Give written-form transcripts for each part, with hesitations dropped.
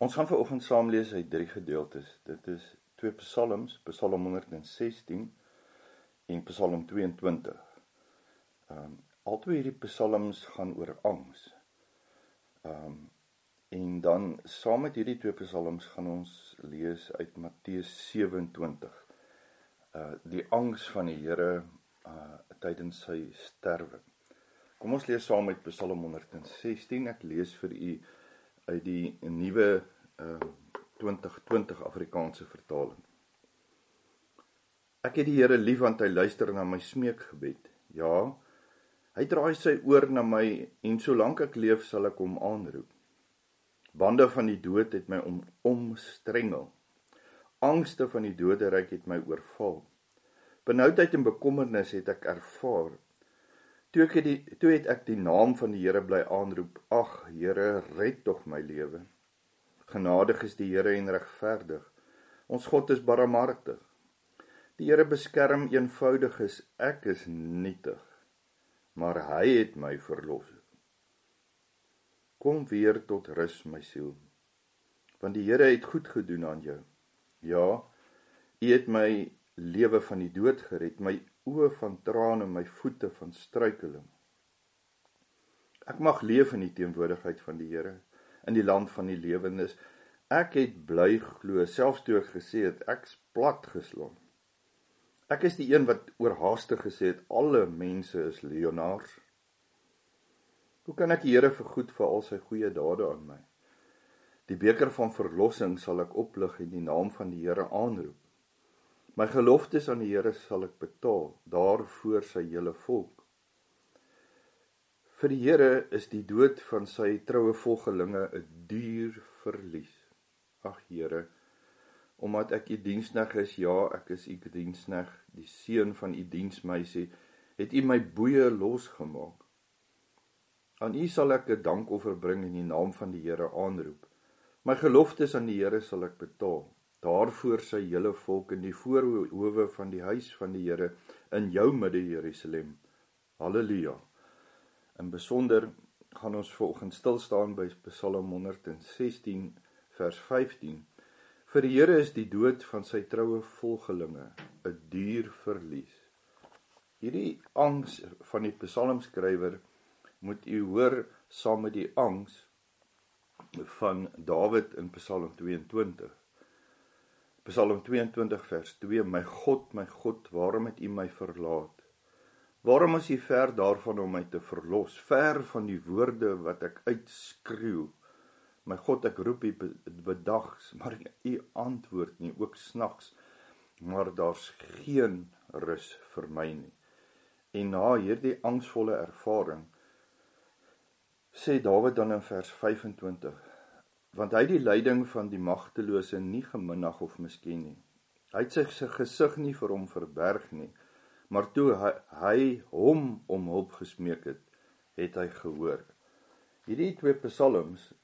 Ons gaan vanoggend saam lees uit 3 gedeeltes. Dit is 2 psalms, Psalm 116 en Psalm 22. Albei hierdie psalms gaan oor angs. En dan saam met hierdie 2 psalms gaan ons lees uit Matteus 27. Die angs van die Here tydens sy sterwe. Kom ons lees saam met Psalm 116. Ek lees vir u uit die nuwe 2020 Afrikaanse vertaling. Ek het die Here lief want hy luister na my smeekgebed. Ja, hy draai sy oor na my en solank ek leef sal ek hom aanroep. Bande van die dood het my omstrengel. Angste van die doderyk het my oorval. Benoudheid en bekommernis het ek ervaar. Toe het ek die naam van die Here bly aanroep. Ag, Here, red tog my lewe. Genadig is die Here en regverdig. Ons God is barmhartig. Die Here beskerm eenvoudiges. Ek is nietig, maar hy het my verlos. Kom weer tot rus, my siel, want die Here het goed gedoen aan jou. Ja, u het my lewe van die dood gered, my oë van trane, my voete van struikeling. Ek mag leef in die teenwoordigheid van die Here, in die land van die lewendes. Ek het bly glo, selfs toe ek gesê het, ek's plat geslaan. Ek is die een wat oorhaastig gesê het, alle mense is leienaars. Hoe kan ek die Here vergoed vir al sy goeie dade aan my? Die beker van verlossing sal ek oplig en die naam van die Here aanroep. My geloftes aan die Here sal ek betaal, daarvoor sy hele volk. Vir die Here is die dood van sy troue volgelinge 'n duur verlies. Ag Here, omdat ek u diensknegt is, ja, ek is u diensknegt, die seun van u diensmeisie, het u my boeye losgemaak. Aan u sal ek 'n dankoffer bring en die naam van die Here aanroep. My geloftes aan die Here sal ek betaal, daarvoor sy hele volk in die voorhowe van die huis van die Here in jou midde, Jerusalem. Halleluja. In besonder gaan ons vanoggend stil staan by Psalm 116 vers 15. Vir die Here is die dood van sy troue volgelinge 'n duur verlies. Hierdie angs van die psalmskrywer moet u hoor saam met die angs van Dawid in Psalm 22. Psalm 22 vers 2, my God, waarom het u my verlaat? Waarom is u ver daarvan om my te verlos, ver van die woorde wat ek uitskreeu? My God, ek roep u bedags, maar u antwoord nie, ook snags, maar daar's geen rus vir my nie. En na hierdie angsvolle ervaring, sê Dawid dan in vers 25, want hy het die lyding van die magtelose nie geminag of misken nie. Hy het sy gesig nie vir hom verberg nie, maar toe hy hom om hulp gesmeek het hy gehoor. Hierdie 2 psalms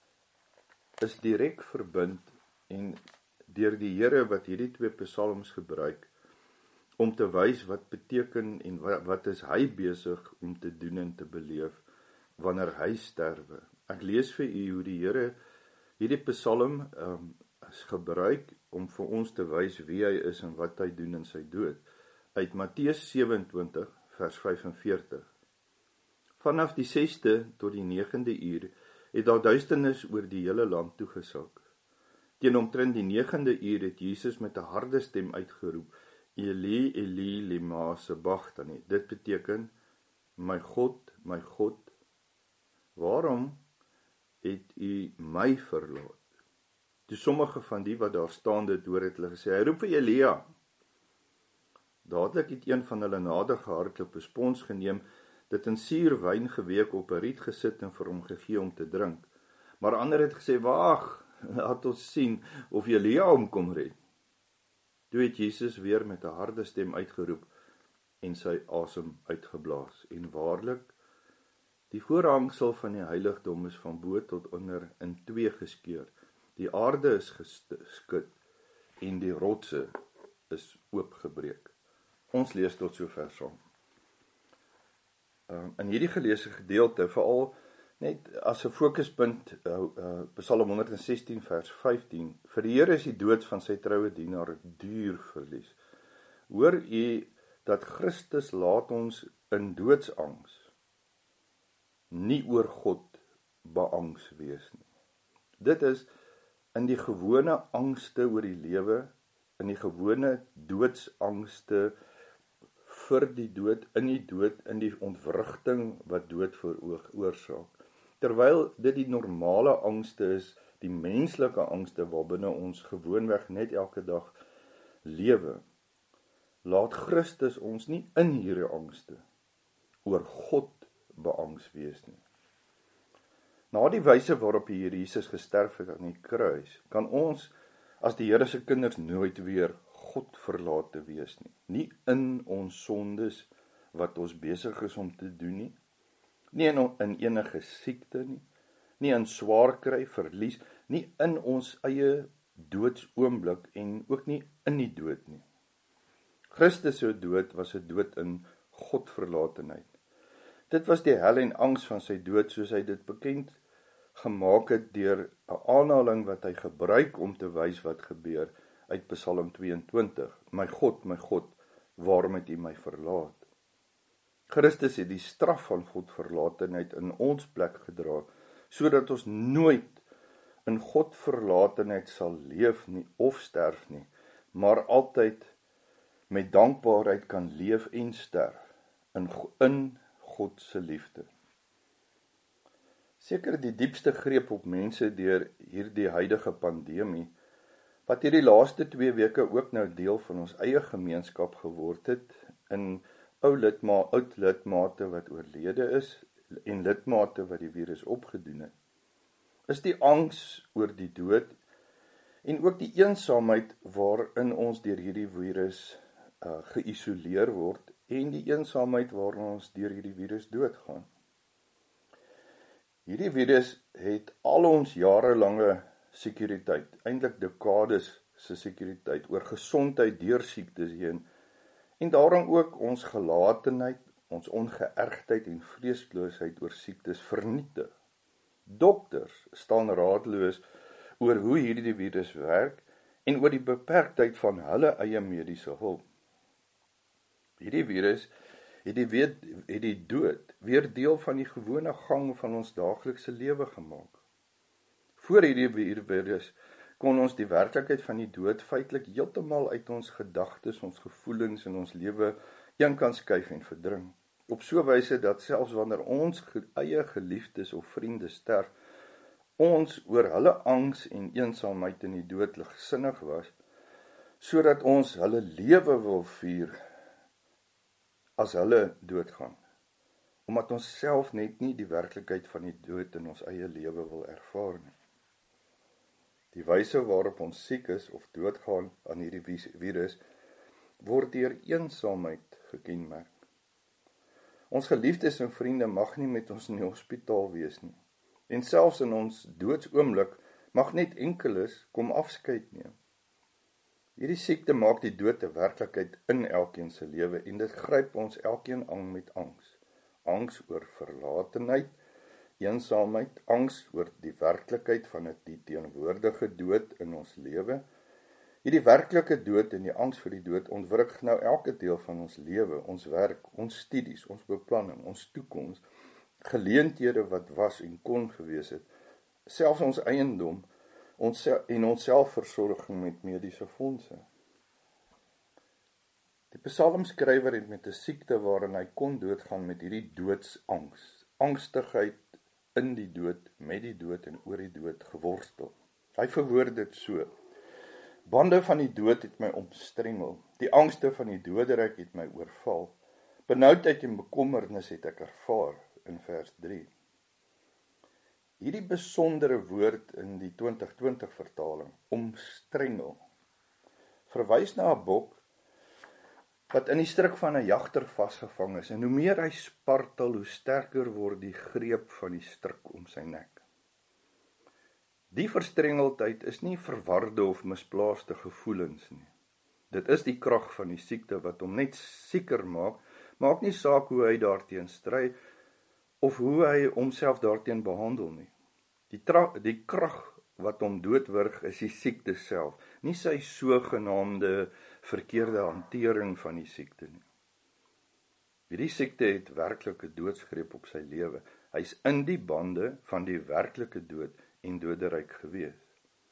is direk verbind en deur die Here wat hierdie 2 psalms gebruik om te wys wat beteken en wat is hy besig om te doen en te beleef wanneer hy sterwe. Ek lees vir u hoe die Here hierdie psalm is gebruik om vir ons te wys wie hy is en wat hy doen in sy dood. Uit Matteus 27 vers 45. Vanaf die 6de tot die 9de uur het daar duisternis oor die hele land toegesak. Teen omtrent die 9de uur het Jesus met 'n harde stem uitgeroep, Eli, Eli, lema sabachthani. Dit beteken, my God, waarom het u my verlaat? Toe sommige van die wat daar staan dit hoor het hulle gesê, hy roep vir Elia. Dadelik het een van hulle nader gehardloop, 'n spons geneem, dit in suur wyn geweek op 'n riet gesit en vir hom gegee om te drink. Maar ander het gesê, wag, laat ons sien of Elia hom kom red. Toe het Jesus weer met 'n harde stem uitgeroep en sy asem uitgeblaas. En waarlik, die voorhangsel van die heiligdom is van bo tot onder in 2 geskeur. Die aarde is geskud en die rotse is oopgebreek. Ons lees tot sover saam. In hierdie geleesde gedeelte, veral Net as 'n fokuspunt, Psalm 116 vers 15, vir die Here is die dood van sy troue dienaar 'n duur verlies. Hoor u dat Christus laat ons in doodsangs nie oor God beangs wees nie. Dit is in die gewone angste oor die lewe, in die gewone doodsangste vir die dood, in die ontwrigting wat dood veroorsaak. Terwyl dit die normale angste is, die menslike angste waarbinne ons gewoonweg net elke dag lewe, laat Christus ons nie in hierdie angste oor God beangs wees nie. Na die wyse waarop die Here Jesus gesterf het aan die kruis, kan ons as die Here se kinders nooit weer God verlate wees nie. Nie in ons sondes wat ons besig is om te doen nie, nie in enige siekte nie, nie in swaar kry, verlies, nie in ons eie doodsoomblik en ook nie in die dood nie. Christus se dood was 'n dood in Godverlatenheid. Dit was die hel en angs van sy dood, soos hy dit bekend gemaak het deur 'n aanhaling wat hy gebruik om te wys wat gebeur uit Psalm 22. My God, waarom het U my verlaat? Christus het die straf van Godverlatenheid in ons plek gedra, sodat ons nooit in Godverlatenheid sal leef nie of sterf nie, maar altyd met dankbaarheid kan leef en sterf in God se liefde. Seker die diepste greep op mense deur hierdie huidige pandemie, wat hierdie laaste 2 weke ook nou deel van ons eie gemeenskap geword het, in oud lidmate wat oorlede is, en lidmate wat die virus opgedoen het, is die angs oor die dood, en ook die eensaamheid waarin ons deur hierdie virus geïsoleer word, en die eensaamheid waarin ons deur hierdie virus doodgaan. Hierdie virus het al ons jarelange sekuriteit, eintlik dekades se sekuriteit oor gesondheid deur siektes heen, en daarom ook ons gelatenheid, ons ongeërgdheid en vreesloosheid oor siektes vernietig. Dokters staan raadloos oor hoe hierdie virus werk en oor die beperktheid van hulle eie mediese hulp. Hierdie virus het die dood weer deel van die gewone gang van ons daaglikse lewe gemaak. Voor hierdie virus kon ons die werklikheid van die dood feitelik heeltemal uit ons gedagtes, ons gevoelens en ons lewe een kan skuif en verdring. Op so 'n wyse dat selfs wanneer ons eie geliefdes of vriende sterf, ons oor hulle angs en eensaamheid in die dood ligsinnig was, sodat ons hulle lewe wil vier as hulle doodgaan, omdat ons self net nie die werklikheid van die dood in ons eie lewe wil ervaar nie. Die wyse waarop ons siek is of doodgaan aan hierdie virus, word deur eensaamheid gekenmerk. Ons geliefdes en vriende mag nie met ons in die hospitaal wees nie, en selfs in ons doodsoomblik mag net enkeles kom afskeid neem. Hierdie siekte maak die dood 'n werklikheid in elkeen se lewe, en dit gryp ons elkeen aan met angs. Angs oor verlatenheid, eensaamheid, angs oor die werklikheid van die teenwoordige dood in ons lewe. Hierdie werklike dood en die angs vir die dood ontwrig nou elke deel van ons lewe, ons werk, ons studies, ons beplanning, ons toekoms, geleenthede wat was en kon gewees het, selfs ons eiendom, ons selfversorging met mediese fondse. Die psalmskrywer het met 'n siekte waarin hy kon doodgaan met hierdie doodsangs, angstigheid in die dood, met die dood en oor die dood geworstel. Hy verwoord dit so: Bande van die dood het my omstrengel, die angste van die doderyk het my oorval, benoudheid en bekommernis het ek ervaar, in vers 3. Hierdie besondere woord in die 2020 vertaling, omstrengel, verwys na 'n bok wat in die stryk van 'n jagter vasgevang is, en hoe meer hy spartel, hoe sterker word die greep van die stryk om sy nek. Die verstrengeldheid is nie verwarde of misplaaste gevoelens nie. Dit is die krag van die siekte wat hom net sieker maak nie saak hoe hy daarteen stry, of hoe hy homself daarteen behandel nie. Die krag wat hom doodwurg is die siekte self, nie sy sogenaamde verkeerde hantering van die siekte nie. Hierdie siekte het werklike doodsgreep op sy lewe. Hy's in die bande van die werklike dood en doderyk gewees.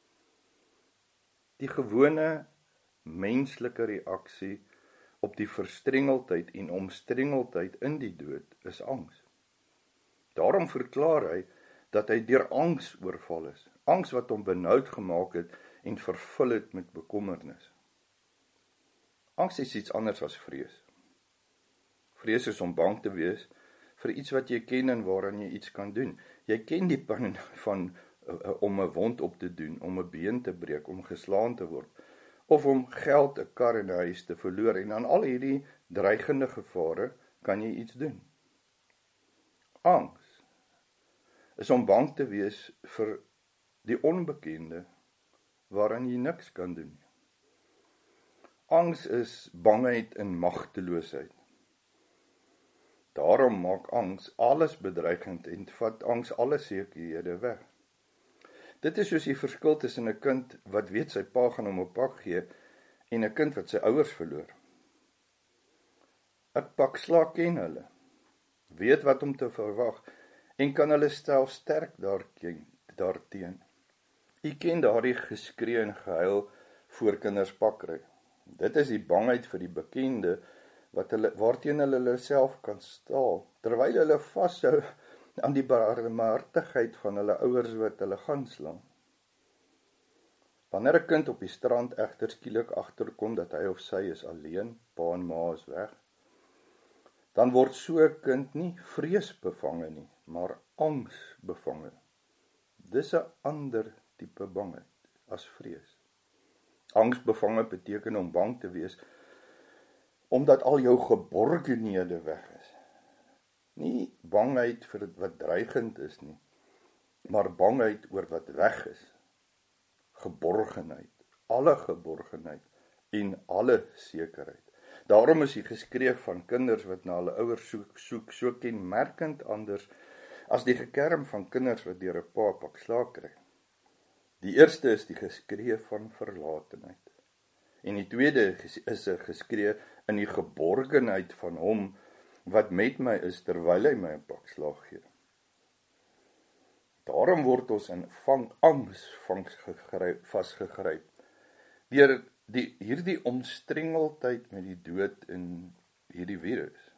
Die gewone menslike reaksie op die verstrengeldheid en omstrengeldheid in die dood is angs. Daarom verklaar hy dat hy deur angs oorval is. Angs wat hom benoud gemaak het en vervul het met bekommernis. Angs is iets anders as vrees. Vrees is om bang te wees vir iets wat jy ken en waaraan jy iets kan doen. Jy ken die pyn van om 'n wond op te doen, om 'n been te breek, om geslaan te word, of om geld, 'n kar en 'n huis te verloor. En aan al hierdie dreigende gevare kan jy iets doen. Angs is om bang te wees vir die onbekende waaraan jy niks kan doen. Angs is bangheid en magteloosheid. Daarom maak angs alles bedreigend en vat angs alle sekerhede weg. Dit is soos die verskil tussen 'n kind wat weet sy pa gaan hom 'n pak gee en 'n kind wat sy ouers verloor. 'n Pak slaag ken hulle, weet wat om te verwag en kan hulle self sterk daarteen. U ken daardie geskree en gehuil voor kinders pak kry. Dit is die bangheid vir die bekende waarteen hulle self kan staal, terwyl hulle vashou aan die barmhartigheid van hulle ouers wat hulle gaan slaan. Wanneer 'n kind op die strand egter skielik agterkom dat hy of sy is alleen, pa en ma is weg, dan word so 'n kind nie vreesbevange nie, maar angsbevange. Dis 'n ander tipe bangheid as vrees. Angsbevange beteken om bang te wees omdat al jou geborgenhede weg is. Nie bangheid vir wat dreigend is nie, maar bangheid oor wat weg is. Geborgenheid, alle geborgenheid en alle sekerheid. Daarom is die geskreef van kinders wat na hulle ouers soek so kenmerkend anders as die gekerm van kinders wat deur 'n pa pak slaag kry. Die eerste is die geskreef van verlatenheid. En die tweede is 'n geskreef in die geborgenheid van hom wat met my is terwyl hy my 'n pak slaag gee. Daarom word ons in angs vasgegryp deur hierdie omstrengeldheid met die dood in hierdie virus.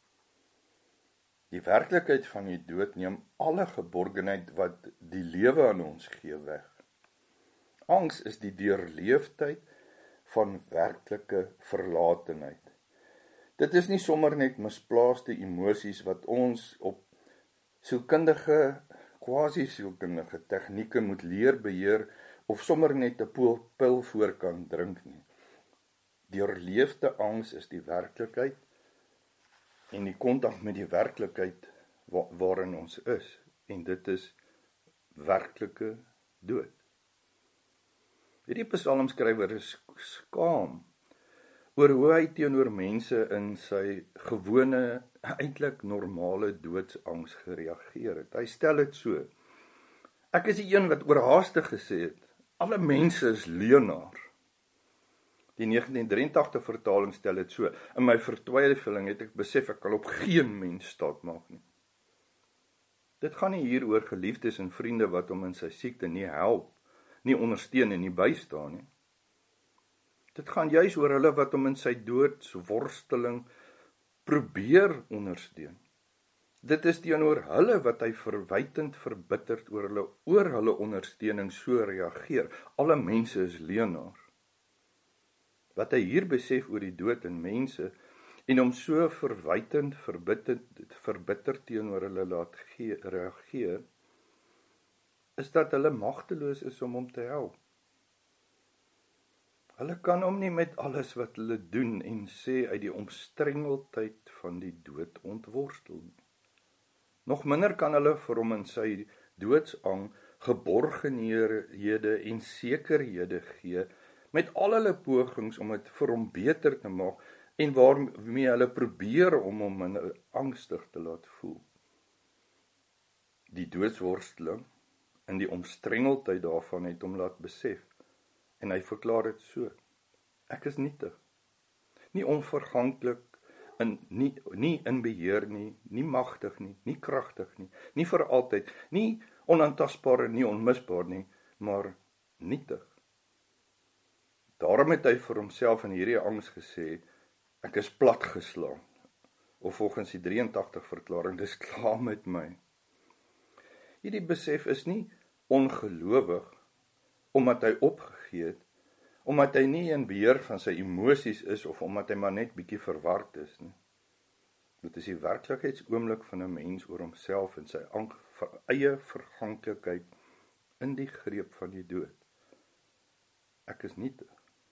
Die werklikheid van die dood neem alle geborgenheid wat die lewe aan ons gee weg. Angs is die deurleefdheid van werklike verlatenheid. Dit is nie sommer net misplaaste emosies wat ons op quasi-sielkundige tegnieke moet leer beheer of sommer net 'n pil voor kan drink nie. Deurleefde angs is die werklikheid en die kontak met die werklikheid waarin ons is, en dit is werklike dood. Hierdie psalmskrywer is skaam oor hoe hy teenoor mense in sy gewone, eintlik normale doodsangs gereageer het. Hy stel dit so: ek is die een wat oorhaastig gesê het, alle mense is leienaar. Die 1983 vertaling stel dit so: in my vertwyfeling het ek besef ek kan op geen mens staat maak nie. Dit gaan nie hier oor geliefdes en vriende wat hom in sy siekte nie help, nie ondersteun en nie bystaan nie. Dit gaan juis oor hulle wat hom in sy doodsworsteling probeer ondersteun. Dit is teenoor hulle wat hy verwytend verbitterd oor hulle ondersteuning so reageer. Alle mense is leienaar. Wat hy hier besef oor die dood in mense en hom so verwytend verbitterd teenoor hulle laat reageer, is dat hulle magteloos is om hom te help. Hulle kan hom nie met alles wat hulle doen en sê uit die omstrengeldheid van die dood ontworstel nie. Nog minder kan hulle vir hom in sy doodsang geborgenhede en sekerhede gee met al hulle pogings om dit vir hom beter te maak en waarmee hulle probeer om hom angstig te laat voel. Die doodsworsteling en die omstrengeldheid daarvan het hom laat besef. En hy verklaar dit so: ek is nietig, nie onverganklik, nie in beheer nie, nie magtig nie, nie kragtig nie, nie vir altyd, nie onaantastbaar en nie onmisbaar nie, maar nietig. Daarom het hy vir homself in hierdie angs gesê: ek is platgeslaan. Of volgens die 83 verklaring, dis klaar met my. Hierdie besef is nie ongelowig omdat hy opgegee het, omdat hy nie in beheer van sy emosies is of omdat hy maar net bietjie verward is nie. Dit is die werklikheidsoomblik van 'n mens oor homself en sy eie verganklikheid in die greep van die dood. Ek is nietig.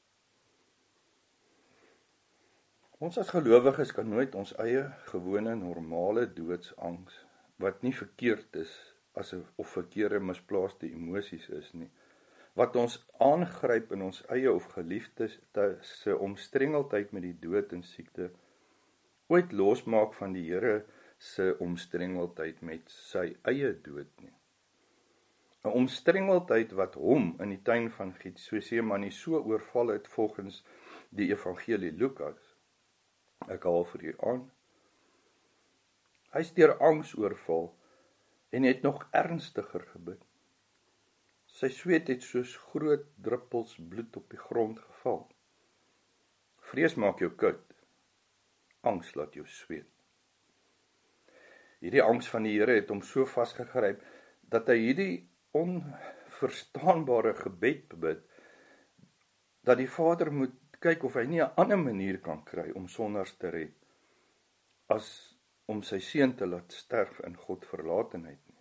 Ons as gelowiges kan nooit ons eie gewone normale doodsangs, wat nie verkeerd is of verkeerde misplaaste emosies is nie, wat ons aangryp in ons eie of geliefdes se omstrengeldheid met die dood en siekte, ooit losmaak van die Here se omstrengeldheid met sy eie dood nie. 'n Omstrengeldheid wat hom in die tuin van Getsemane so oorval het volgens die evangelie Lukas. Ek haal vir u aan. Hy is deur angs oorval en het nog ernstiger gebid. Sy sweet het soos groot druppels bloed op die grond geval. Vrees maak jou koud. Angs laat jou sweet. Hierdie angs van die Here het hom so vasgegryp dat hy hierdie onverstaanbare gebed bid, dat die Vader moet kyk of hy nie 'n ander manier kan kry om sondaars te red, as om sy seun te laat sterf in Godverlatenheid nie.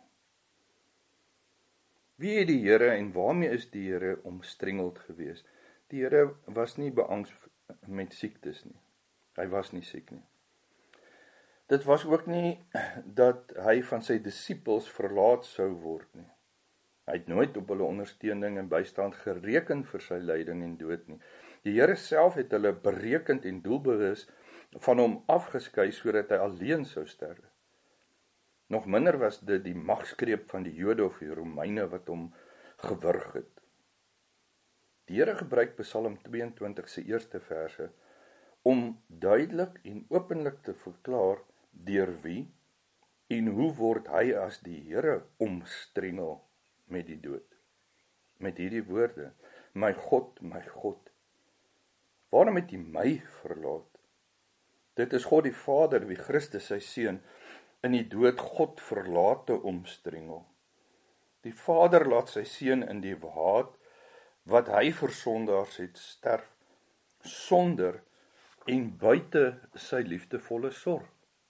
Wie het die Here en waarmee is die Here omstrengeld gewees? Die Here was nie beangs met siektes nie. Hy was nie siek nie. Dit was ook nie dat hy van sy disippels verlaat sou word nie. Hy het nooit op hulle ondersteuning en bystand gereken vir sy lyding en dood nie. Die Here self het hulle berekend en doelbewus van hom afgeskei sodat hy alleen sou sterf. Nog minder was dit die magsgreep van die Jode of die Romeine wat hom gewurg het. Die Here gebruik Psalm 22 se eerste verse om duidelik en openlik te verklaar deur wie en hoe word hy as die Here omstrengel met die dood. Met hierdie woorde: my God, waarom het U my verlaat? Dit is God die Vader wie Christus sy seun in die dood God verlate omstrengel. Die Vader laat sy seun in die haat wat hy vir sondaars het sterf, sonder en buite sy liefdevolle sorg.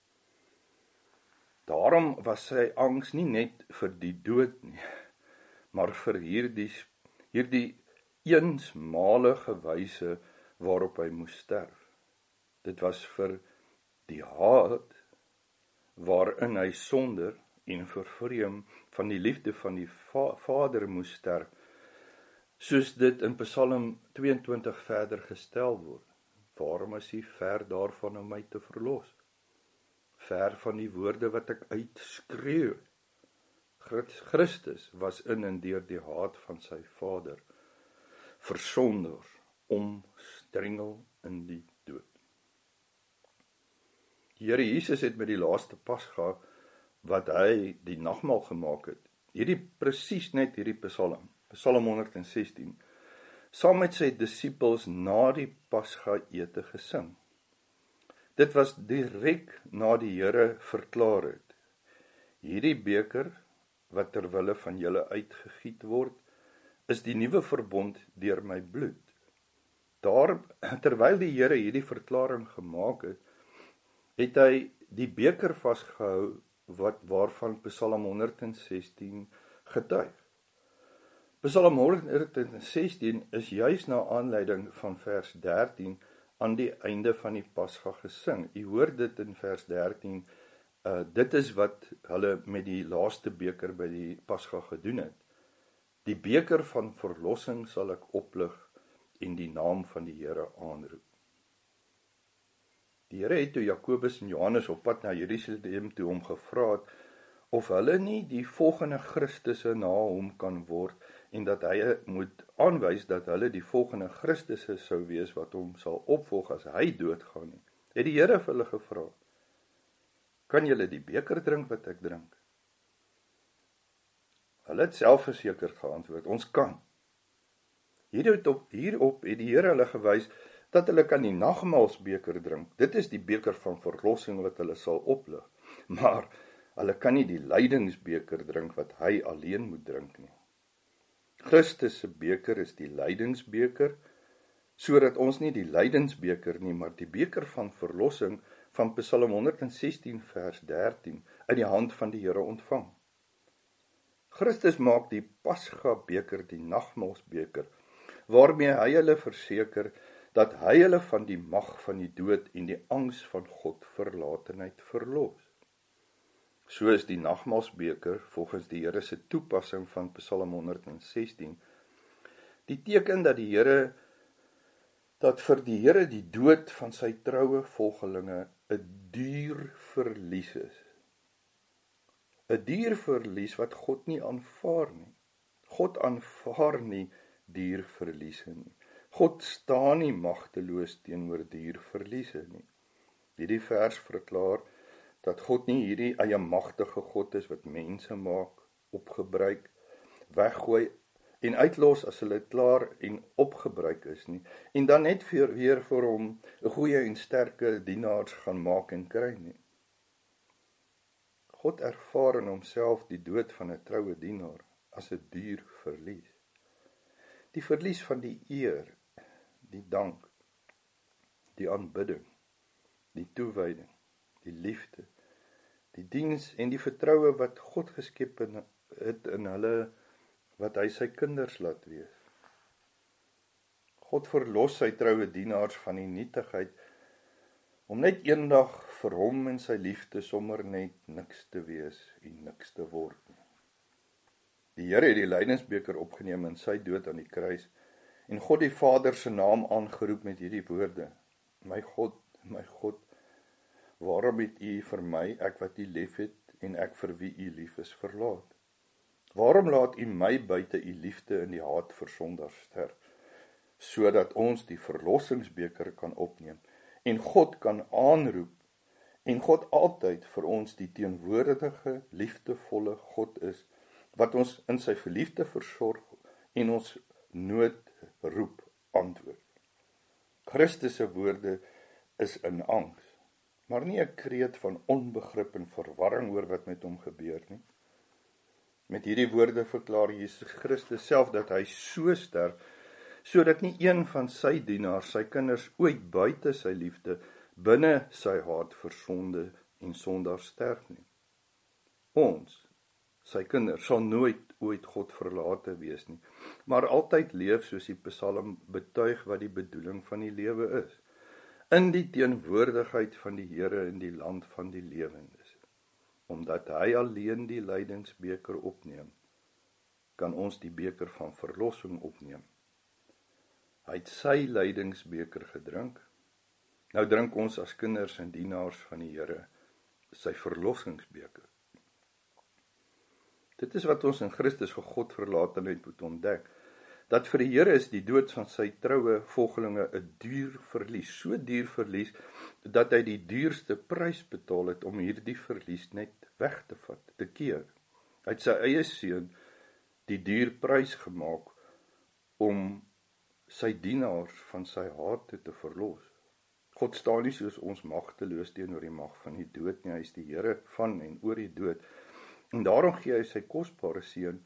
Daarom was sy angs nie net vir die dood nie, maar vir hierdie eenmalige wyse waarop hy moes sterf. Dit was vir die haat waarin hy sonder en vervreem van die liefde van die Vader moes sterf, soos dit in Psalm 22 verder gestel word. Waarom is U ver daarvan om my te verlos? Ver van die woorde wat ek uitskreeu. Christus was in en deur die haat van sy Vader vir sondaars omstrengel in die dood. Die Here Jesus het met die laaste Pasga wat hy die nagmaal gemaak het, presies net hierdie Psalm 116, saam met sy disippels na die Pasga ete gesing. Dit was direk na die Here verklaar het: hierdie beker wat ter wille van julle uitgegiet word, is die nuwe verbond deur my bloed. Terwyl die Here hierdie verklaring gemaak het, het hy die beker vasgehou waarvan Psalm 116 getuig. Psalm 116 is juis na aanleiding van vers 13 aan die einde van die Pasga gesing. U hoor dit in vers 13, dit is wat hulle met die laaste beker by die Pasga gedoen het. Die beker van verlossing sal ek oplig en die naam van die Here aanroep. Die Here het toe Jakobus en Johannes op pad na Jerusalem toe hom gevra het of hulle nie die volgende Christusse na hom kan word, en dat hy moet aanwys dat hulle die volgende Christusse sou wees, wat hom sal opvolg as hy doodgaan nie. Het die Here vir hulle gevra, kan julle die beker drink wat ek drink? Hulle het selfversekerd geantwoord, ons kan. Hierop het die Here hulle gewys, dat hulle kan die nagmaalsbeker drink. Dit is die beker van verlossing wat hulle sal oplig. Maar hulle kan nie die lydingsbeker drink wat hy alleen moet drink nie. Christus se beker is die lydingsbeker, sodat ons nie die lydingsbeker nie, maar die beker van verlossing van Psalm 116 vers 13 uit die hand van die Here ontvang. Christus maak die Pasga beker die nagmaalsbeker, waarmee hy hulle verseker dat hy hulle van die mag van die dood en die angs van God verlatenheid verlos. So is die nagmaalsbeker volgens die Here se toepassing van Psalm 116 die teken dat vir die Here die dood van sy troue volgelinge 'n duur verlies is. 'n duur verlies wat God nie aanvaar nie. God aanvaar nie duur verliese nie. God staan nie magteloos teenoor duur verliese nie. Hierdie vers verklaar dat God nie hierdie eie magtige God is wat mense maak, opgebruik, weggooi en uitlos as hulle klaar en opgebruik is nie, en dan net weer vir hom 'n goeie en sterke dienaars gaan maak en kry nie. God ervaar in homself die dood van 'n troue dienaar as 'n duur verlies. Die verlies van die eer, die dank, die aanbidding, die toewyding, die liefde, die diens en die vertroue wat God geskep het in hulle, wat hy sy kinders laat wees. God verlos sy troue dienaars van die nietigheid, om net eendag vir hom en sy liefde sommer net niks te wees en niks te word. Die Here het die lydingsbeker opgeneem in sy dood aan die kruis, en God die Vader se naam aangeroep met hierdie woorde: my God, waarom het u vir my, ek wat u lief het, en ek vir wie u lief is, verlaat? Waarom laat u my buite u liefde in die haat vir sondaars sterf, sodat ons die verlossingsbeker kan opneem, en God kan aanroep, en God altyd vir ons die teenwoordige, liefdevolle God is, wat ons in sy verliefde versorg en ons noodroep antwoord. Christus se woorde is in angs, maar nie 'n kreet van onbegrip en verwarring oor wat met hom gebeur nie. Met hierdie woorde verklaar Jesus Christus self dat hy so sterf, sodat nie een van sy dienaars, sy kinders, ooit buite sy liefde, binne sy haat vir sonde en sondaars sterf nie. Ons, sy kinders, sal nooit ooit God verlate wees nie, maar altyd leef soos die Psalm betuig wat die bedoeling van die lewe is, in die teenwoordigheid van die Here in die land van die lewendes. Omdat hy alleen die lydingsbeker opneem, kan ons die beker van verlossing opneem. Hy het sy lydingsbeker gedrink, nou drink ons as kinders en dienaars van die Here sy verlossingsbeker. Dit is wat ons in Christus vir God verlatenheid moet ontdek, dat vir die Here is die dood van sy troue volgelinge 'n duur verlies, so duur verlies, dat hy die duurste prys betaal het om hierdie verlies net weg te vat, te keer. Hy het sy eie seun die duur prys gemaak om sy dienaars van sy haat te verlos. God staan nie soos ons magteloos teenoor die mag van die dood nie, hy is die Here van en oor die dood. En daarom gee hy sy kosbare seun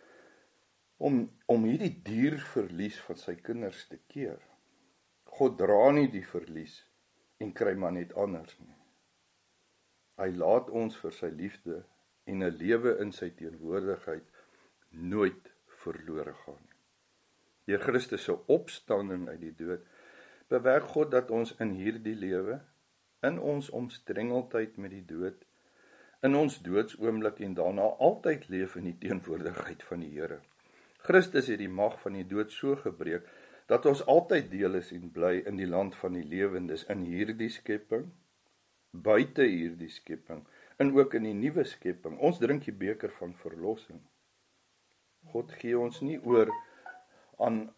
om hierdie duur verlies van sy kinders te keer. God dra nie die verlies en kry maar net anders nie. Hy laat ons vir sy liefde en 'n lewe in sy teenwoordigheid nooit verlore gaan nie. Deur Christus se opstanding uit die dood, bewerk God dat ons in hierdie lewe, in ons omstrengeldheid met die dood, in ons doodsoomblik en daarna altyd leef in die teenwoordigheid van die Here. Christus het die mag van die dood so gebreek, dat ons altyd deel is en bly in die land van die lewendes, in hierdie skepping, buite hierdie skepping, en ook in die nuwe skepping. Ons drink die beker van verlossing. God gee ons nie oor aan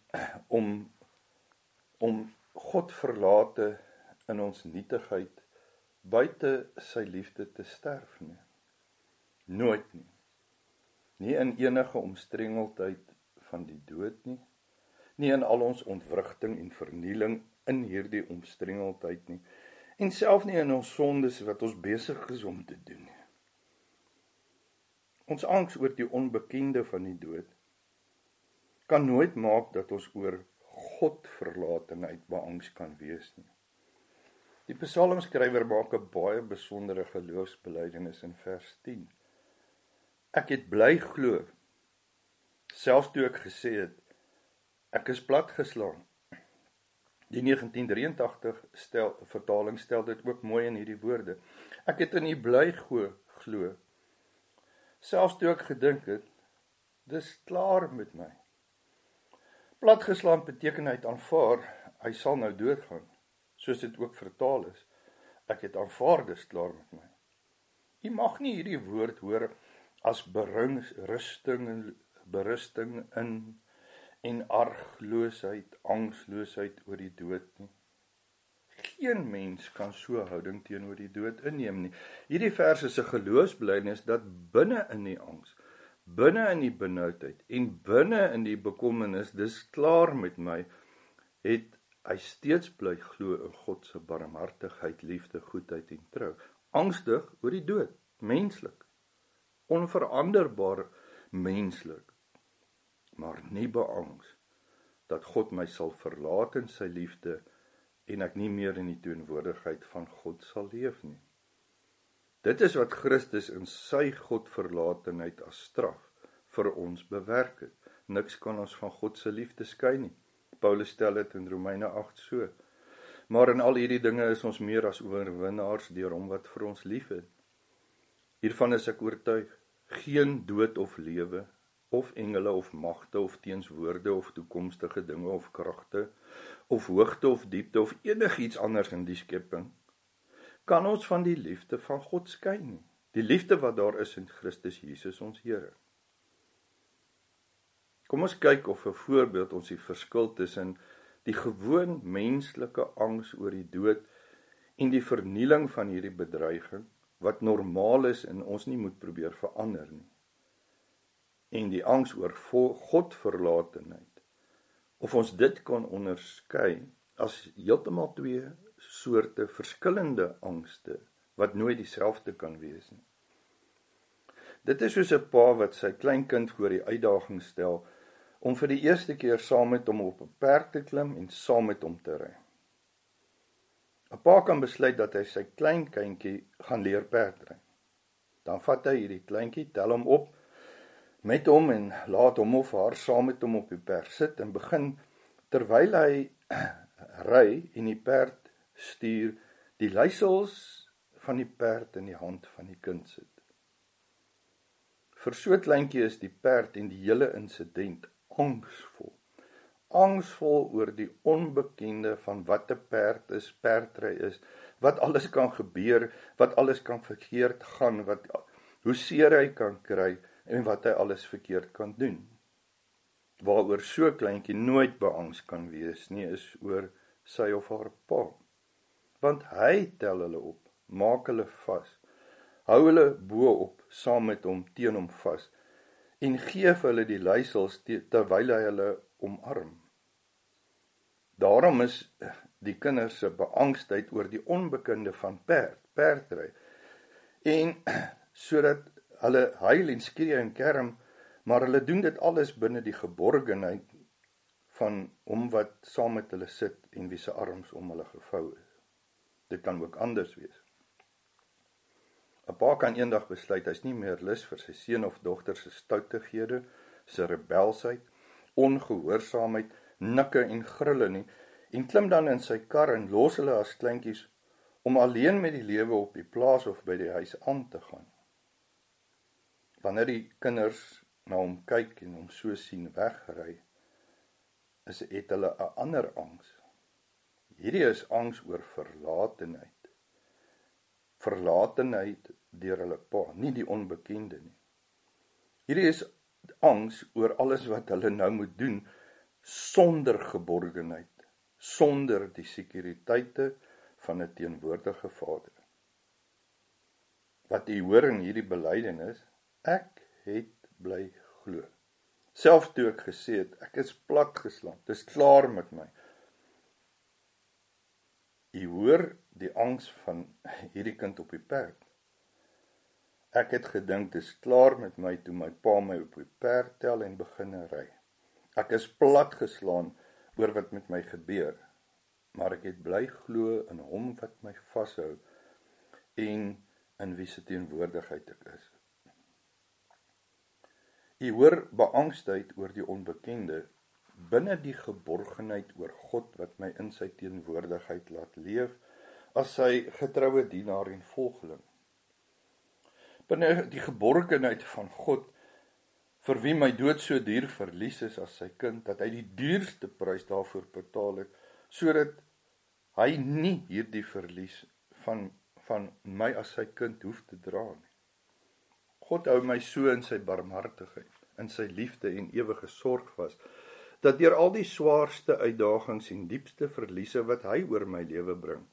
om God verlate in ons nietigheid buite sy liefde te sterf nie. Nooit nie. Nie in enige omstrengeldheid van die dood nie. Nie in al ons ontwrigting en vernieling in hierdie omstrengeldheid nie. En self nie in ons sondes wat ons besig is om te doen nie. Ons angs oor die onbekende van die dood kan nooit maak dat ons oor Godverlatenheid beangs kan wees nie. Die psalmskrywer maak 'n baie besondere geloofsbelijdenis in vers 10. Ek het bly glo, selfs toe ek gesê het, ek is platgeslaan. Die 1983 vertaling stel dit ook mooi in hierdie woorde. Ek het in U bly glo, selfs toe ek gedink het, dis klaar met my. Platgeslaan beteken hy het aanvaar, hy sal nou doodgaan, soos dit ook vertaal is. Ek het aanvaar, dis klaar met my. U mag nie hierdie woord hoor as berusting in en argloosheid, angsloosheid oor die dood nie. Geen mens kan so houding teenoor die dood inneem nie. Hierdie vers is 'n geloofsbelijdenis dat binne in die angs, binne in die benoudheid en binne in die bekommernis, dis klaar met my, het hy steeds bly glo in God se barmhartigheid, liefde, goedheid en trou. Angstig oor die dood, menslik, onveranderbaar menslik, maar nie beangs dat God my sal verlaat in sy liefde en ek nie meer in die teenwoordigheid van God sal leef nie. Dit is wat Christus in sy Godverlatenheid as straf vir ons bewerk het. Niks kan ons van God se liefde skei nie. Paulus stel dit in Romeine 8 so. Maar in al hierdie dinge is ons meer as oorwinnaars deur hom wat vir ons lief het. Hiervan is ek oortuig, geen dood of lewe, of engele of magte of teenswoorde of toekomstige dinge of kragte, of hoogte of diepte of enigiets anders in die skepping, kan ons van die liefde van God skei nie. Die liefde wat daar is in Christus Jesus ons Here. Kom ons kyk of 'n voorbeeld ons die verskil tussen die gewoon menslike angs oor die dood en die vernieling van hierdie bedreiging, wat normaal is en ons nie moet probeer verander nie. En die angs oor Godverlatenheid, of ons dit kan onderskei as heeltemal twee soorte verskillende angste, wat nooit dieselfde kan wees nie. Dit is soos 'n pa wat sy kleinkind voor die uitdaging stel, om vir die eerste keer saam met hom op 'n perd te klim en saam met hom te ry. 'n Pa kan besluit dat hy sy kleinkindjie gaan leer perdry. Dan vat hy hierdie kleintjie, tel hom op met hom en laat hom of haar saam met hom op die perd sit en begin, terwyl hy ry en die perd stuur, die leiersels van die perd in die hand van die kind sit. Vir so 'n kleintjie is die perd en die hele insident angsvol. Angsvol oor die onbekende van wat 'n perd is, perdry is, wat alles kan gebeur, wat alles kan verkeerd gaan, hoe seer hy kan kry en wat hy alles verkeerd kan doen. Waaroor so 'n kleintjie nooit beangs kan wees nie, is oor sy of haar pa. Want hy tel hulle op, maak hulle vas, hou hulle bo op, saam met hom, teen hom vas, en gee vir hulle die leiersels terwyl hy hulle omarm. Daarom is die kinders se beangstheid oor die onbekende van perdry, en sodat hulle huil en skree en kerm, maar hulle doen dit alles binne die geborgenheid van hom wat saam met hulle sit en wie se arms om hulle gevou is. Dit kan ook anders wees. 'n Pa kan eendag besluit hy is nie meer lus vir sy seun of dogter se stoutighede, se rebelsheid, ongehoorsaamheid, nikke en grille nie, en klim dan in sy kar en los hulle as kleintjies om alleen met die lewe op die plaas of by die huis aan te gaan. Wanneer die kinders na hom kyk en hom so sien wegry, het hulle 'n ander angs. Hierdie is angs oor verlatenheid. Verlatenheid deur hulle pa, nie die onbekende nie. Hierdie is angs oor alles wat hulle nou moet doen, sonder geborgenheid, sonder die sekuriteite van 'n teenwoordige Vader. Wat u hoor in hierdie belydenis, ek het bly glo. Selfs toe ek gesê het, ek is platgeslaan, dis klaar met my. U hoor die angs van hierdie kind op die perd. Ek het gedink, dis klaar met my toe my pa my op die perd tel en begin ry. Ek is platgeslaan oor wat met my gebeur, maar ek het bly glo in hom wat my vashou en in wie se teenwoordigheid ek is. U hoor beangstigheid oor die onbekende, binne die geborgenheid oor God wat my in sy teenwoordigheid laat leef, as sy getroue dienaar en volgeling. Binne die geborgenheid van God, vir wie my dood so duur verlies is as sy kind, dat hy die duurste prys daarvoor betaal het, sodat hy nie hierdie verlies van my as sy kind hoef te dra nie. God hou my so in sy barmhartigheid, in sy liefde en ewige sorg vas, dat deur al die swaarste uitdagings en diepste verliese wat hy oor my lewe bring,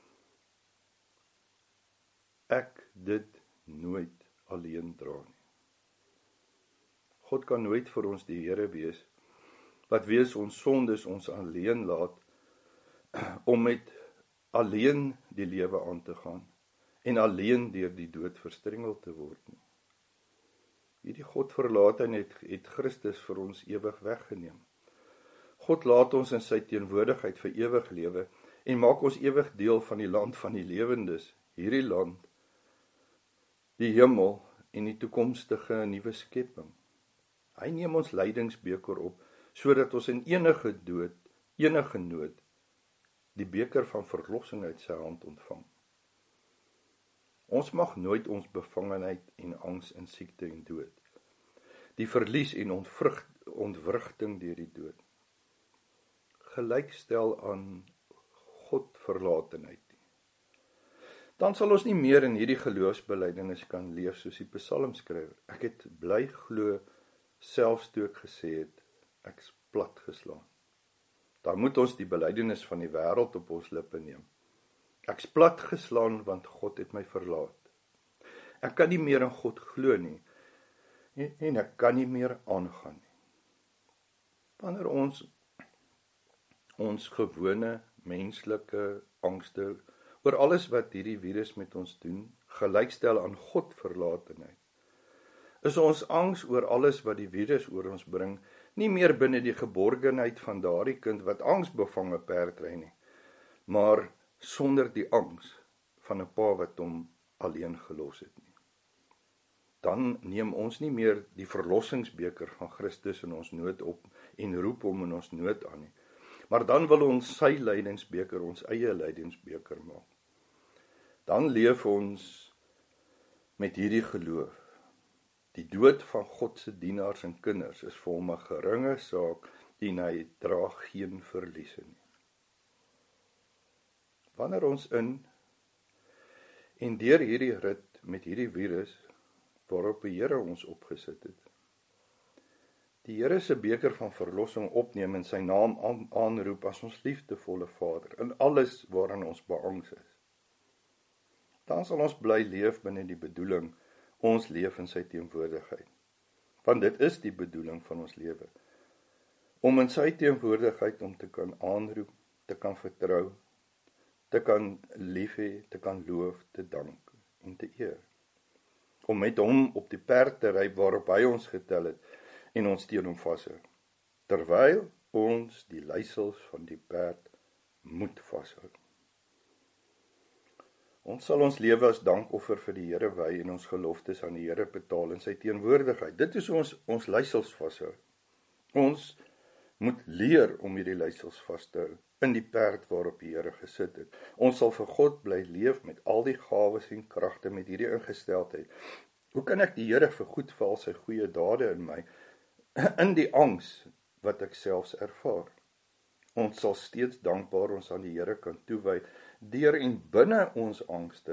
ek dit nooit alleen dra nie. God kan nooit vir ons die Here wees, wat wees ons sondes ons alleen laat, om met alleen die lewe aan te gaan, en alleen deur die dood verstrengel te word nie. Hierdie God verlaat en het Christus vir ons ewig weggeneem. God laat ons in sy teenwoordigheid vir ewig lewe, en maak ons ewig deel van die land van die lewendes, hierdie land, die hemel en die toekomstige nuwe skepping. Hy neem ons lydingsbeker op, sodat ons in enige dood, enige nood, die beker van verlossing uit sy hand ontvang. Ons mag nooit ons bevangenheid en angs in siekte en dood, die verlies en ontwrigting deur die dood, gelykstel aan Godverlatenheid. Dan sal ons nie meer in hierdie geloofsbelydenis kan leef soos die psalmskrywer. Ek het bly glo, selfs toe ek gesê het, ek is platgeslaan. Dan moet ons die belydenis van die wêreld op ons lippe neem. Ek is platgeslaan, want God het my verlaat. Ek kan nie meer in God glo nie, en ek kan nie meer aangaan nie. Wanneer ons gewone, menslike angste oor alles wat hierdie virus met ons doen, gelykstel aan Godverlatenheid, is ons angs oor alles wat die virus oor ons bring, nie meer binne die geborgenheid van daardie kind wat angsbevange perdry nie, maar sonder die angs van 'n pa wat hom alleen gelos het nie. Dan neem ons nie meer die verlossingsbeker van Christus in ons nood op en roep hom in ons nood aan nie, maar dan wil ons sy lydingsbeker ons eie lydingsbeker maak. Dan leef ons met hierdie geloof. Die dood van God se dienaars en kinders is vir hom 'n geringe saak en hy dra geen verliese nie. Wanneer ons in en deur hierdie rit met hierdie virus waarop die Here ons opgesit het, die Here se beker van verlossing opneem en sy naam aanroep as ons liefdevolle Vader in alles waarin ons beangs is, dan sal ons bly leef binne die bedoeling, ons leef in sy teenwoordigheid. Want dit is die bedoeling van ons lewe, om in sy teenwoordigheid om te kan aanroep, te kan vertrou, te kan lief hê, te kan loof, te dank en te eer. Om met hom op die perd te ry waarop hy ons getel het en ons teen hom vashou, terwyl ons die leiersels van die perd moet vashou. Ons sal ons lewe as dankoffer vir die Here wy en ons geloftes aan die Here betaal in sy teenwoordigheid. Dit is ons leiersels vashou. Ons moet leer om hierdie leiersels vas te hou in die perd waarop die Here gesit het. Ons sal vir God bly leef met al die gawes en kragte, met hierdie ingesteldheid. Hoe kan ek die Here vergoed vir al sy goeie dade in my, in die angs wat ek selfs ervaar? Ons sal steeds dankbaar ons aan die Here kan toewy, deur en binne ons angste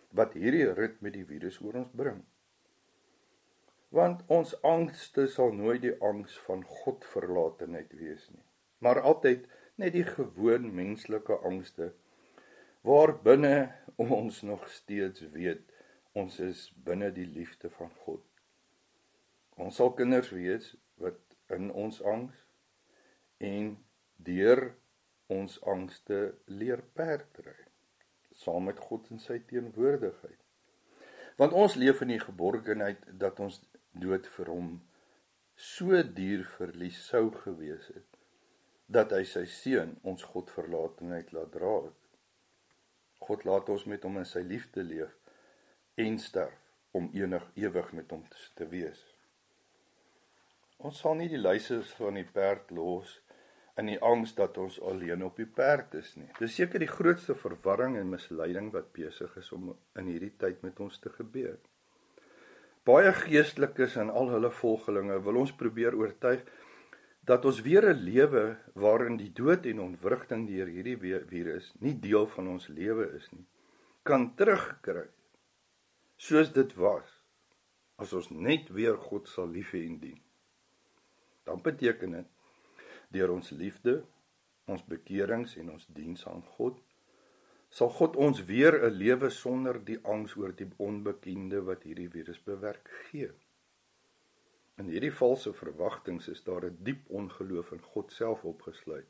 wat hierdie rit met die virus oor ons bring. Want ons angste sal nooit die angs van Godverlatenheid wees nie, maar altyd net die gewoon menslike angste, waar binne ons nog steeds weet, ons is binne die liefde van God. Ons sal kinders wees wat in ons angs en deur ons angste leer perdry, saam met God in sy teenwoordigheid. Want ons leef in die geborgenheid dat ons dood vir hom so duur verlies sou gewees het, dat hy sy seun ons Godverlatenheid laat dra het. God laat ons met hom in sy liefde leef en sterf, om ewig met hom te wees. Ons sal nie die luisers van die perd los in die angs dat ons alleen op die perd is nie. Dis seker die grootste verwarring en misleiding wat besig is om in hierdie tyd met ons te gebeur. Baie geestelikes en al hulle volgelinge wil ons probeer oortuig dat ons weer 'n lewe waarin die dood en ontwrigting deur hierdie virus nie deel van ons lewe is nie, kan terugkry soos dit was, as ons net weer God sal lief hê en dien. Dan beteken dit, deur ons liefde, ons bekerings en ons diens aan God, sal God ons weer 'n lewe sonder die angs oor die onbekende wat hierdie virus bewerk gee. In hierdie valse verwagtings is daar 'n diep ongeloof in God self opgesluit.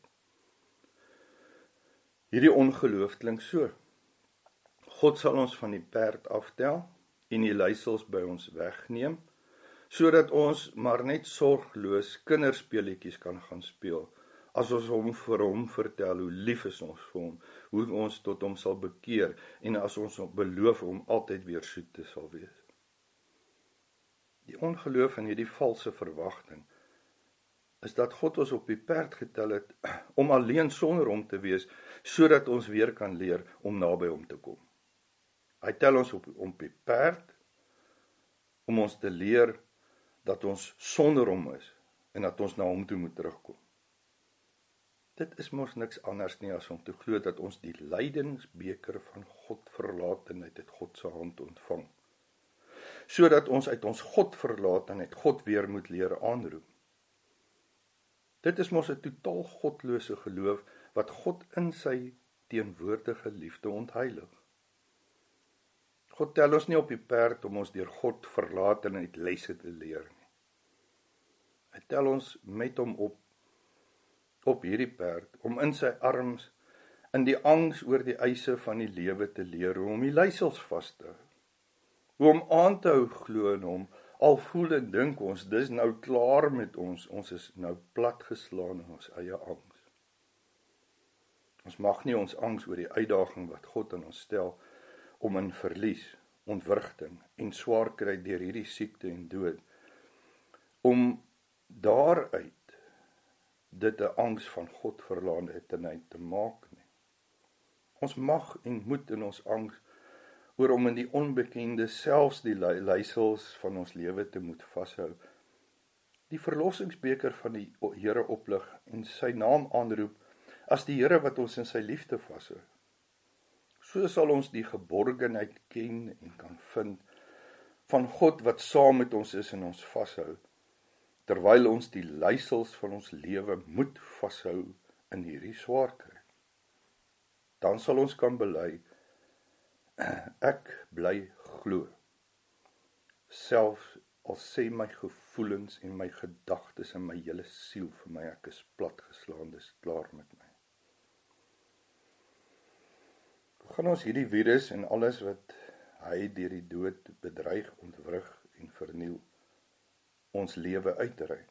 Hierdie ongeloof klink so: God sal ons van die perd aftel en die leiersels by ons wegneem, sodat ons maar net sorgloos kinderspeletjies kan gaan speel, as ons vir hom vertel hoe lief is ons vir hom, hoe ons tot hom sal bekeer, en as ons beloof om altyd weer soet te sal wees. Die ongeloof in hierdie valse verwagting is dat God ons op die perd getel het om alleen sonder hom te wees, sodat ons weer kan leer om naby hom te kom. Hy tel ons op die perd om ons te leer dat ons sonder hom is en dat ons na hom toe moet terugkom. Dit is mos niks anders nie as om te glo dat ons die lydingsbeker van Godverlatenheid uit God se hand ontvang, sodat ons uit ons Godverlatenheid God weer moet leer aanroep. Dit is mos 'n totaal godlose geloof wat God in sy teenwoordige liefde ontheilig. God tel ons nie op die perd om ons deur Godverlatenheid lesse te leer nie. Hy tel ons met hom op hierdie perd, om in sy arms, in die angs oor die eise van die lewe te leer, hoe om die leiersels vas te hou, hoe om aan te hou glo in hom, al voel en dink ons, dis nou klaar met ons is nou platgeslaan in ons eie angs. Ons mag nie ons angs oor die uitdaging wat God aan ons stel, om in verlies, ontwrigting en swaar kry deur hierdie siekte en dood, om daaruit dit 'n angs van Godverlatenheid te maak nie. Ons mag en moet in ons angs oor om in die onbekende selfs die leiersels van ons lewe te moet vashou, die verlossingsbeker van die Here oplig en sy naam aanroep as die Here wat ons in sy liefde vashou. So sal ons die geborgenheid ken en kan vind van God wat saam met ons is en ons vashou, terwyl ons die leiersels van ons lewe moet vashou in hierdie swaar kry. Dan sal ons kan bely, ek bly glo, selfs al sê my gevoelens en my gedagtes en my hele siel vir my, ek is platgeslaan, dis klaar met my. Gaan ons hierdie virus en alles wat hy deur die dood bedreig, ontwrig en verniel, ons lewe uitry?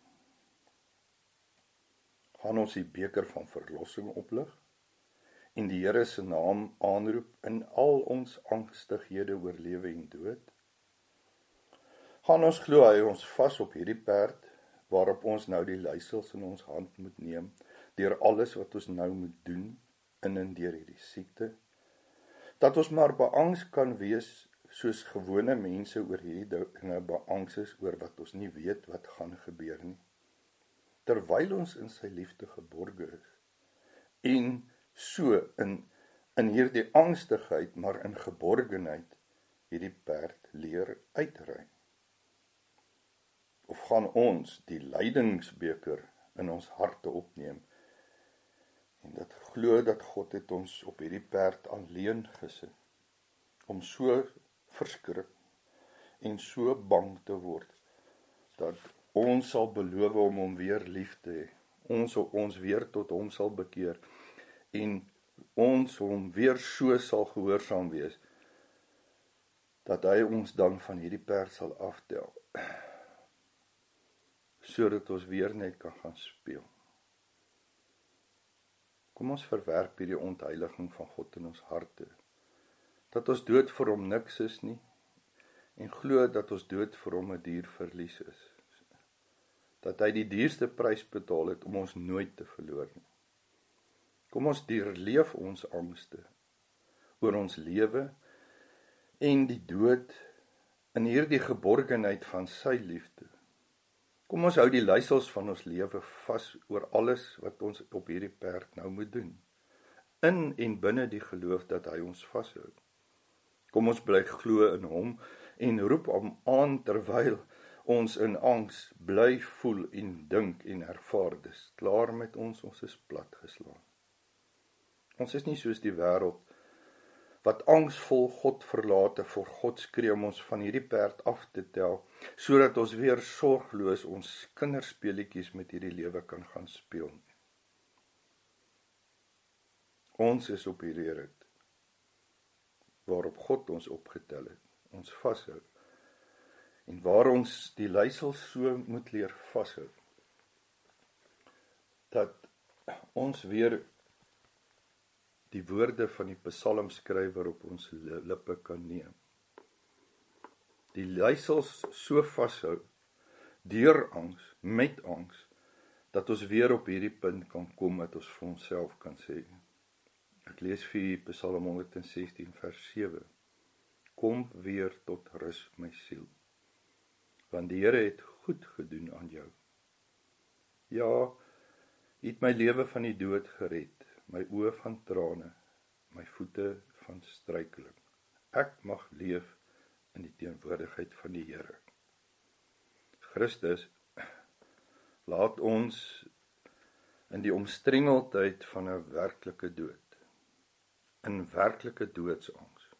Gaan ons die beker van verlossing oplig en die Here se naam aanroep in al ons angstighede oor lewe en dood? Gaan ons glo hy ons vas op hierdie perd, waarop ons nou die leiersels in ons hand moet neem, deur alles wat ons nou moet doen, in en deur hierdie siekte? Dat ons maar beangs kan wees, soos gewone mense oor hierdie dinge beangs is oor wat ons nie weet wat gaan gebeur nie, terwyl ons in sy liefde geborge is, en so in hierdie angstigheid, maar in geborgenheid, hierdie perd leer uitry? Of gaan ons die lydingsbeker in ons harte opneem en dat glo dat God het ons op hierdie perd alleen gesit, om so verskrik en so bang te word, dat ons sal beloof om hom weer lief te hê, ons weer tot hom sal bekeer, en ons hom weer so sal gehoorsaam wees, dat hy ons dan van hierdie perd sal aftel, sodat ons weer net kan gaan speel. Kom ons verwerp hierdie ontheiliging van God in ons harte, dat ons dood vir hom niks is nie, en glo dat ons dood vir hom 'n duur verlies is, dat hy die duurste prys betaal het om ons nooit te verloor nie. Kom ons deurleef ons angste oor ons lewe en die dood in hierdie geborgenheid van sy liefde. Kom ons hou die leiersels van ons lewe vas oor alles wat ons op hierdie perd nou moet doen, in en binne die geloof dat hy ons vashou. Kom ons bly glo in hom en roep hom aan terwyl ons in angs bly voel en dink en ervaar, dis klaar met ons is platgeslaan. Ons is nie soos die wêreld wat angsvol God verlate voor God skree om ons van hierdie perd af te tel, sodat ons weer sorgloos ons kinderspeletjies met hierdie lewe kan gaan speel. Ons is op hierdie rit, waarop God ons opgetel het, ons vashou, en waar ons die leiersels so moet leer vashou, dat ons weer die woorde van die psalmskrywer op ons lippe kan neem. Die leiersels so vashou, deur angs, met angs, dat ons weer op hierdie punt kan kom, dat ons vir onsself kan sê. Ek lees vir Psalm 116 vers 7. Kom weer tot rus my siel, want die Here het goed gedoen aan jou. Ja, het my lewe van die dood gered, my oë van trane, my voete van struikeling. Ek mag leef in die teenwoordigheid van die Here. Christus laat ons in die omstrengeldheid van 'n werklike dood, in werklike doodsangs,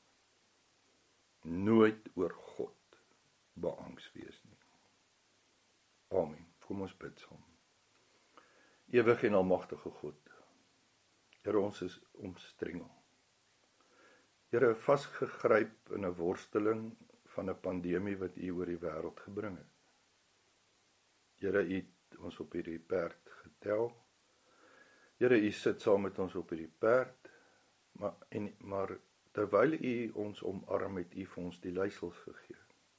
nooit oor God beangs wees nie. Amen. Kom ons bid saam. Ewige en almagtige God, Here, ons is omstrengel. Here, vasgegryp in 'n worsteling van 'n pandemie wat U oor die wêreld gebring het. Here, U het ons op hierdie perd getel. Here, U sit saam met ons op hierdie perd, maar terwyl U ons omarm, het U vir ons die leiersels gegee.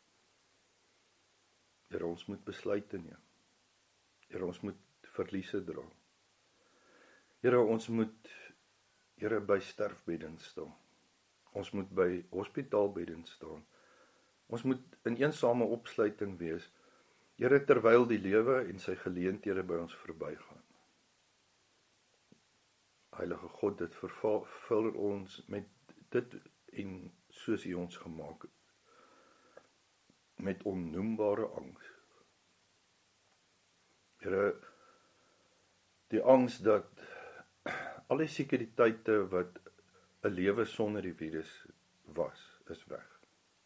Here, ons moet besluite neem. Here, ons moet verliese dra. Here, ons moet, Here, by sterfbeddens staan. Ons moet by hospitaalbeddens staan. Ons moet in eensame opsluiting wees, Here, terwyl die lewe en sy geleenthede by ons verbygaan. Heilige God, dit vervul ons met dit en soos U ons gemaak het, met onnoembare angs. Here, die angs dat al die sekuriteite wat 'n lewe sonder die virus was, is weg.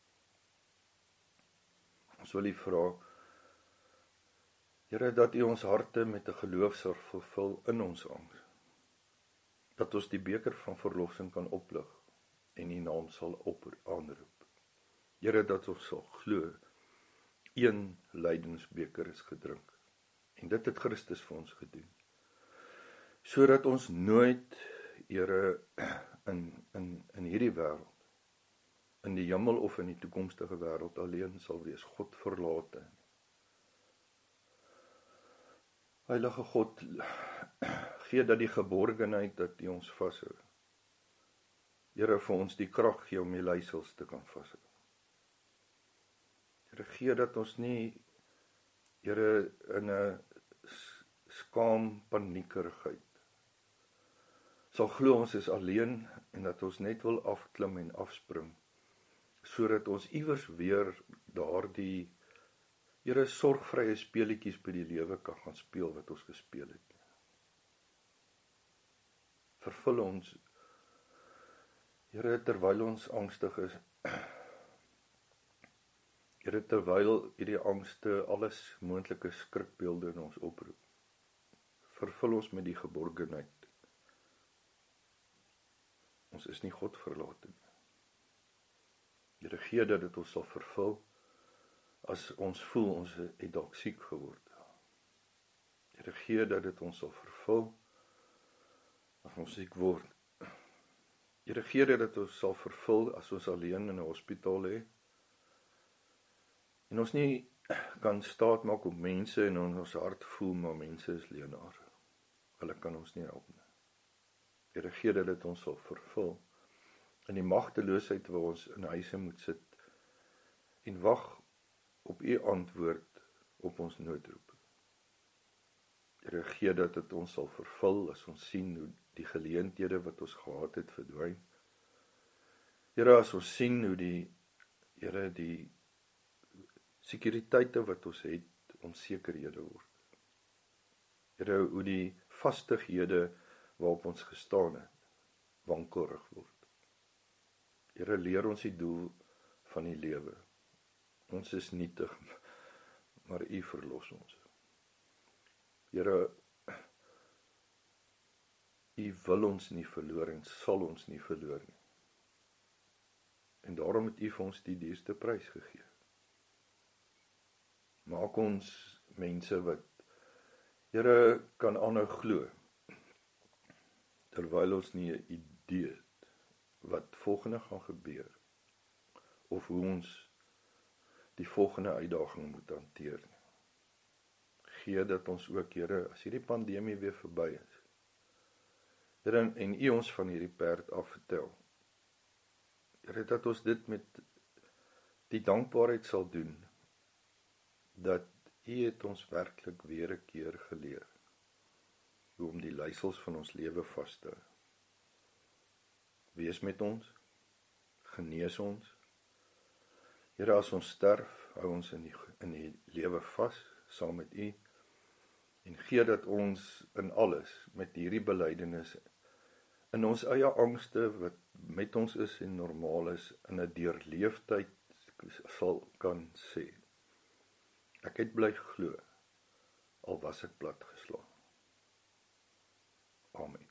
Ons wil U vra, Here, dat U ons harte met 'n geloof sal vervul in ons angs, dat ons die beker van verlossing kan oplig en U naam sal aanroep. Here, dat ons sal glo, een lydingsbeker is gedrink, en dit het Christus vir ons gedoen, sodat ons nooit, Here, in hierdie wêreld, in die hemel of in die toekomstige wêreld alleen sal wees, God verlate. Heilige God, gee dat die geborgenheid dat U ons vashou, Here, vir ons die krag gee om die leiersels te kan vashou. Here, gee dat ons nie, Here, in 'n skaam paniekerigheid sal glo ons is alleen en dat ons net wil afklim en afspring sodat ons iewers weer daardie Here sorgvrye speletjies by die lewe kan gaan speel wat ons gespeel het. Vervul ons, Here, terwyl ons angstig is, Here, terwyl hierdie angste alles moontlike skrikbeelde in ons oproep, vervul ons met die geborgenheid. Ons is nie God verlaat nie. Here, gee dat dit ons sal vervul, as ons voel ons het dalk siek geword. Here, gee dat dit ons sal vervul, as ons siek word. Here, gee dat dit ons sal vervul, as ons alleen in 'n hospitaal is, en ons nie kan staat maak op mense, en ons hart voel, maar mense is leenaar. Hulle kan ons nie help nie. Here, gee dat dit ons sal vervul, in die magteloosheid waar ons in huise moet sit, en wag op u antwoord op ons noodroep. Here, gee dat dit ons sal vervul, as ons sien hoe die geleenthede wat ons gehad het verdwyn. Here, as ons sien hoe die sekuriteite wat ons het, onsekerhede word. Here, hoe die vastighede waarop ons gestaan het, wankelrig word. Here, leer ons die doel van die lewe. Ons is nietig, maar u verlos ons. Here, u wil ons nie verloor en sal ons nie verloor nie. En daarom het u vir ons die duurste prys gegee. Maak ons mense wat, Here, kan aanhou glo, terwyl ons nie 'n idee het wat volgende gaan gebeur, of hoe ons die volgende uitdaging moet hanteer. Gee dat ons ook, Here, as hierdie pandemie weer verby is, Here, en u ons van hierdie perd af vertel, Here, dat ons dit met die dankbaarheid sal doen, dat u het ons werklik weer 'n keer geleer, hoe om die leiersels van ons lewe vas te hou. Wees met ons, genees ons. Here, as ons sterf, hou ons in die lewe vas, saam met u, en gee dat ons in alles, met hierdie belydenis, in ons eie angste, wat met ons is en normaal is, in 'n deurleefdheid sal kan sê, ek het bly glo, al was ek platgeslaan. Amen.